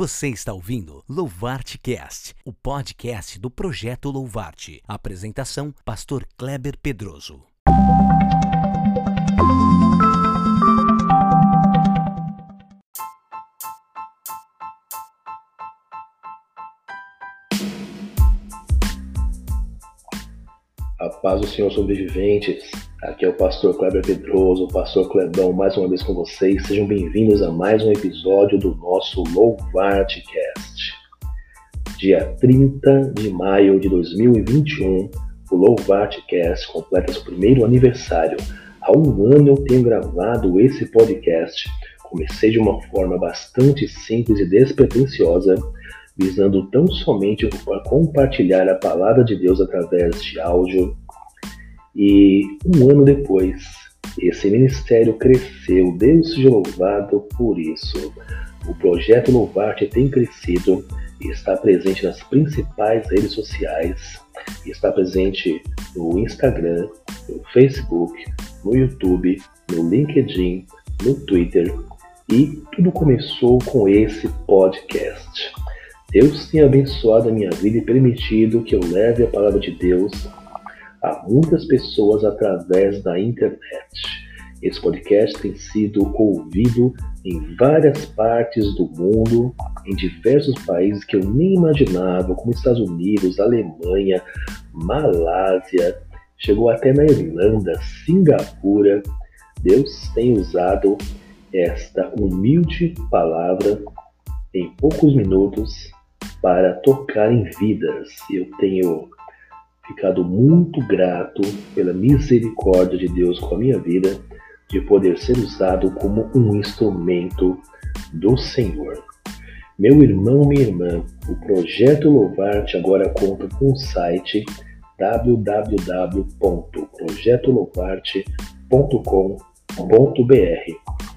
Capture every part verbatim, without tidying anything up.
Você está ouvindo Louvarte Cast, o podcast do Projeto Louvarte. Apresentação, Pastor Kleber Pedroso. A paz do Senhor, sobreviventes. Aqui é o pastor Kleber Pedroso, o pastor Clebão, mais uma vez com vocês. Sejam bem-vindos a mais um episódio do nosso Louvarte Cast. Dia trinta de maio de dois mil e vinte e um, o Louvarte Cast completa seu primeiro aniversário. Há um ano eu tenho gravado esse podcast. Comecei de uma forma bastante simples e despretensiosa, visando tão somente compartilhar a palavra de Deus através de áudio. E um ano depois, esse ministério cresceu. Deus seja louvado por isso. O Projeto Louvarte tem crescido e está presente nas principais redes sociais. Está presente no Instagram, no Facebook, no YouTube, no LinkedIn, no Twitter. E tudo começou com esse podcast. Deus tem abençoado a minha vida e permitido que eu leve a palavra de Deus a muitas pessoas através da internet. Esse podcast tem sido ouvido em várias partes do mundo, em diversos países que eu nem imaginava, como Estados Unidos, Alemanha, Malásia, chegou até na Irlanda, Singapura. Deus tem usado esta humilde palavra em poucos minutos para tocar em vidas. Eu tenho ficado muito grato pela misericórdia de Deus com a minha vida, de poder ser usado como um instrumento do Senhor. Meu irmão, minha irmã, o Projeto Louvarte agora conta com o site w w w ponto projeto louvarte ponto com ponto b r.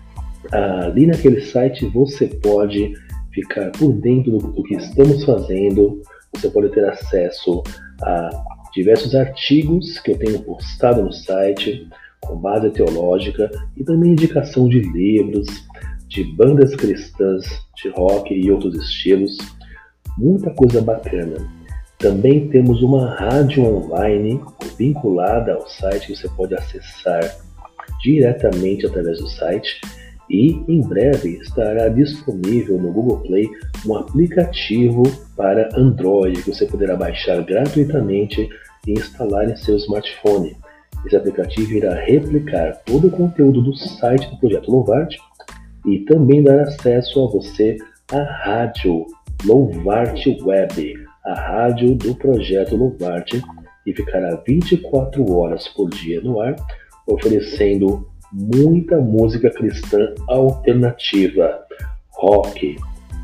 Ali naquele site você pode ficar por dentro do, do que estamos fazendo, você pode ter acesso a diversos artigos que eu tenho postado no site, com base teológica, e também indicação de livros, de bandas cristãs, de rock e outros estilos. Muita coisa bacana. Também temos uma rádio online vinculada ao site, que você pode acessar diretamente através do site. E em breve estará disponível no Google Play um aplicativo para Android que você poderá baixar gratuitamente e instalar em seu smartphone. Esse aplicativo irá replicar todo o conteúdo do site do Projeto Louvarte e também dar acesso a você à rádio Louvarte Web, a rádio do Projeto Louvarte, que ficará vinte e quatro horas por dia no ar, oferecendo muita música cristã alternativa, rock,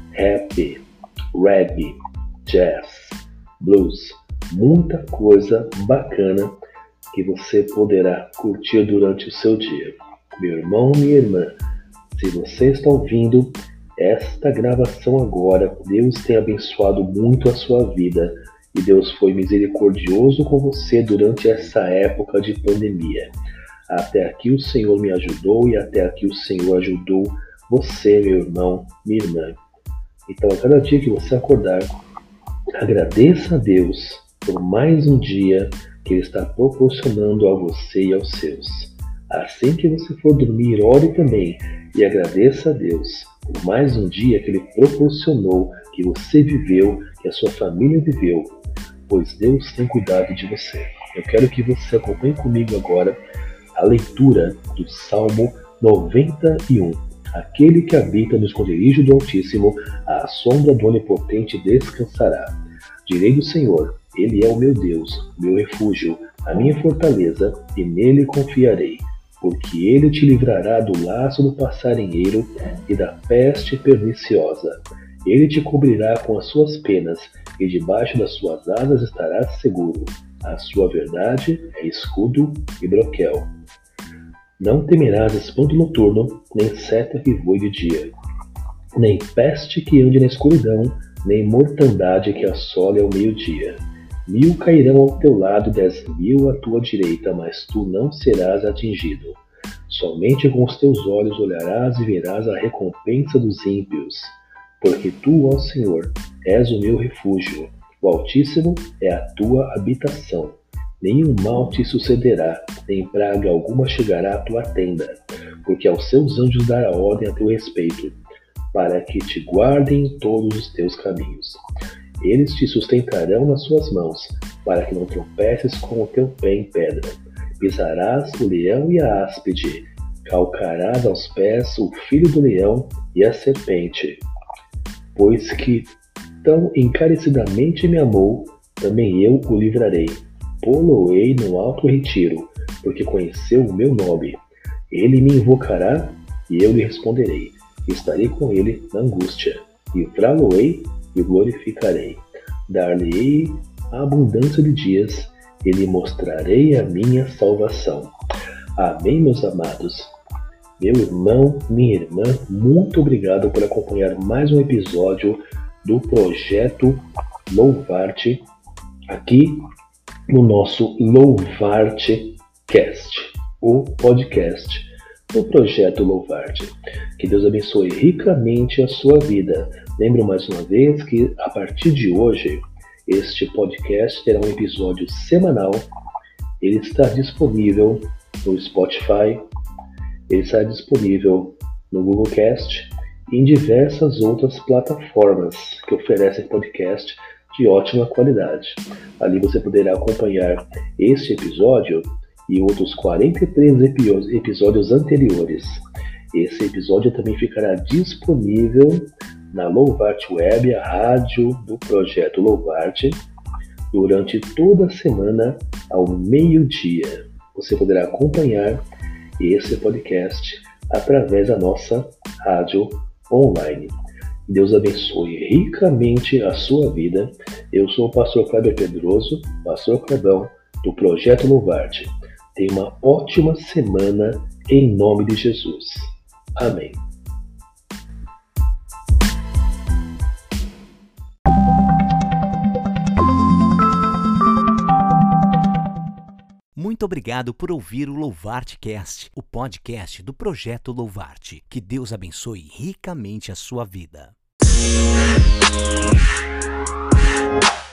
rap, reggae, jazz, blues, muita coisa bacana que você poderá curtir durante o seu dia. Meu irmão, minha irmã, se você está ouvindo esta gravação agora, Deus tem abençoado muito a sua vida e Deus foi misericordioso com você durante essa época de pandemia. Até aqui o Senhor me ajudou e até aqui o Senhor ajudou você, meu irmão, minha irmã. Então, a cada dia que você acordar, agradeça a Deus por mais um dia que Ele está proporcionando a você e aos seus. Assim que você for dormir, ore também e agradeça a Deus por mais um dia que Ele proporcionou, que você viveu, que a sua família viveu, pois Deus tem cuidado de você. Eu quero que você acompanhe comigo agora a leitura do Salmo noventa e um. Aquele que habita no esconderijo do Altíssimo, à sombra do Onipotente descansará. Direi do Senhor, Ele é o meu Deus, meu refúgio, a minha fortaleza, e nele confiarei. Porque Ele te livrará do laço do passarinheiro e da peste perniciosa. Ele te cobrirá com as suas penas, e debaixo das suas asas estarás seguro. A sua verdade é escudo e broquel. Não temerás espanto noturno, nem seta que voe de dia, nem peste que ande na escuridão, nem mortandade que assole ao meio-dia. Mil cairão ao teu lado, dez mil à tua direita, mas tu não serás atingido. Somente com os teus olhos olharás e verás a recompensa dos ímpios, Porque tu, ó Senhor, és o meu refúgio, o Altíssimo é a tua habitação. Nenhum mal te sucederá, nem praga alguma chegará à tua tenda, porque aos seus anjos dará ordem a teu respeito, para que te guardem em todos os teus caminhos. Eles te sustentarão nas suas mãos, para que não tropeces com o teu pé em pedra. Pisarás o leão e a áspide, calcarás aos pés o filho do leão e a serpente. Pois que tão encarecidamente me amou, também eu o livrarei. Pô-lo-ei no alto retiro, porque conheceu o meu nome. Ele me invocará, e eu lhe responderei. Estarei com ele na angústia. Livrá-lo-ei e o glorificarei. Dar-lhe-ei a abundância de dias, e lhe mostrarei a minha salvação. Amém, meus amados. Meu irmão, minha irmã, muito obrigado por acompanhar mais um episódio do Projeto Louvarte, aqui no nosso Louvarte Cast, o podcast do Projeto Louvarte. Que Deus abençoe ricamente a sua vida. Lembro mais uma vez que a partir de hoje, este podcast terá um episódio semanal. Ele está disponível no Spotify, ele está disponível no Google Cast e em diversas outras plataformas que oferecem podcast de ótima qualidade. Ali você poderá acompanhar este episódio e outros quarenta e três episódios anteriores. Esse episódio também ficará disponível na Louvarte Web, a rádio do Projeto Louvarte, durante toda a semana ao meio-dia. Você poderá acompanhar esse podcast através da nossa rádio online. Deus abençoe ricamente a sua vida. Eu sou o pastor Kleber Pedroso, pastor Clebão, do Projeto Louvarte. Tenha uma ótima semana em nome de Jesus. Amém. Muito obrigado por ouvir o Louvarte Cast, o podcast do Projeto Louvarte. Que Deus abençoe ricamente a sua vida.